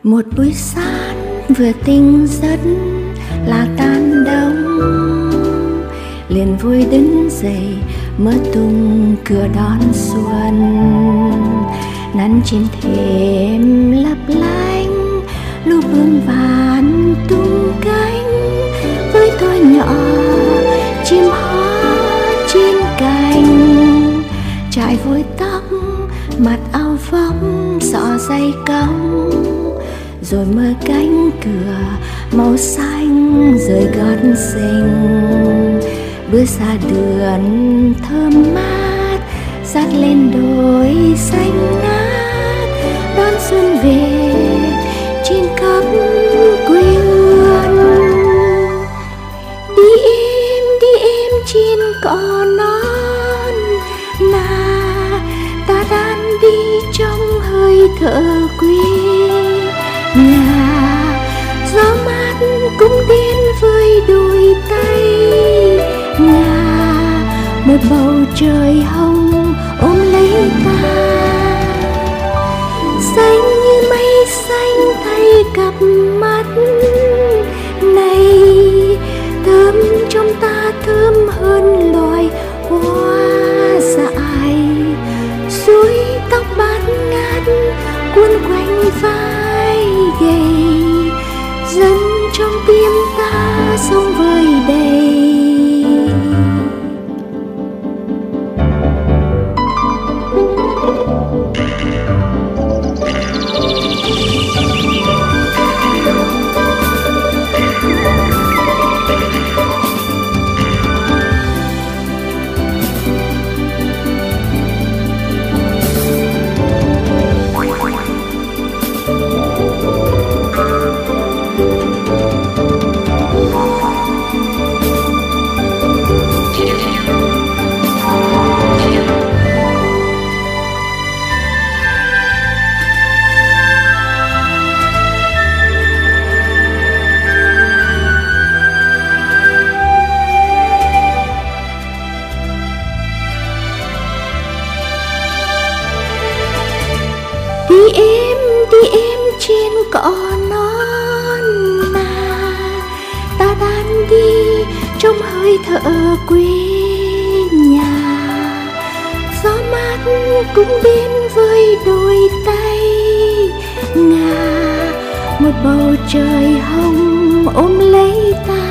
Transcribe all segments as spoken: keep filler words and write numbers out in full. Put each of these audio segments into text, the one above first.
Một buổi sáng vừa tinh giấc là tan đông, liền vui đứng dậy mở tung cửa đón xuân. Nắng trên thềm lấp lánh, lu bướm vàng tung cánh. Với tôi nhỏ chim hót trên cành, trải vội tóc mặc áo vóng xỏ dây cong, rồi mở cánh cửa màu xanh rơi gót xinh. Bước ra đường thơm mát dắt lên đồi xanh ngát, đón xuân về trên khắp quê hương. Đi em đi em trên cỏ non, là ta đang đi trong hơi thở quê nhà. Gió mát cũng đến với đôi tay nhà, một bầu trời hồng ôm lấy ta. Xanh như mây xanh thay cặp mắt này, thơm trong ta thơm hơn loài hoa dại. Suối tóc bát ngát cuốn quanh vai gầy, dẫn trong tim ta sông vơi đầy. Đi em đi em trên cỏ non, mà ta đang đi trong hơi thở quê nhà. Gió mát cũng đến với đôi tay ngà, một bầu trời hồng ôm lấy ta.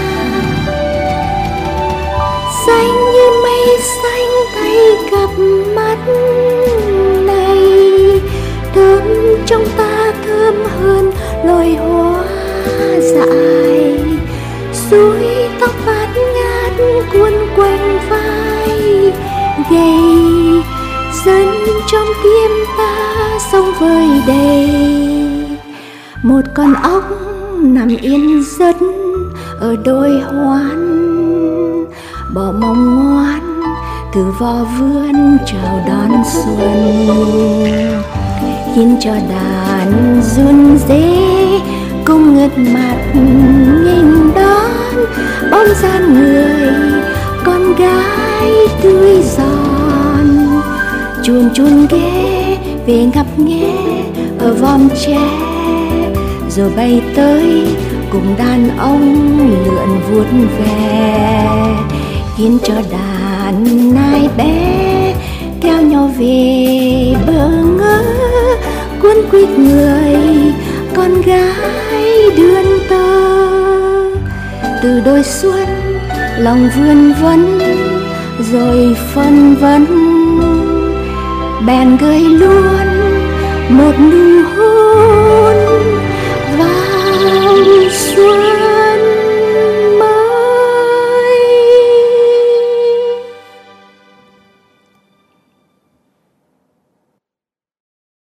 Xanh như mây xanh thay cặp mắt này, thơm trong ta thơm hơn loài hoa dại. Suối tóc bát ngát cuốn quanh vai gầy, dẫn trong tim ta sông vơi đầy. Một con ốc nằm yên giấc ở đôi hoan, bỏ mong ngoan từ vò vườn chào đón xuân. Khiến cho đàn run rế cùng ngất mặt nghênh đón bóng dáng người con gái tươi giòn. Chuồn chuồn ghé về ngấp nghé ở vòm tre, rồi bay tới cùng đàn ông lượn vuốt về. Khiến cho đàn nai bé theo nhau về bờ ngỡ, cuốn quýt người con gái đươn tơ. Từ đôi xuân lòng vươn vấn rồi phân vân, bèn gửi luôn một nụ hôn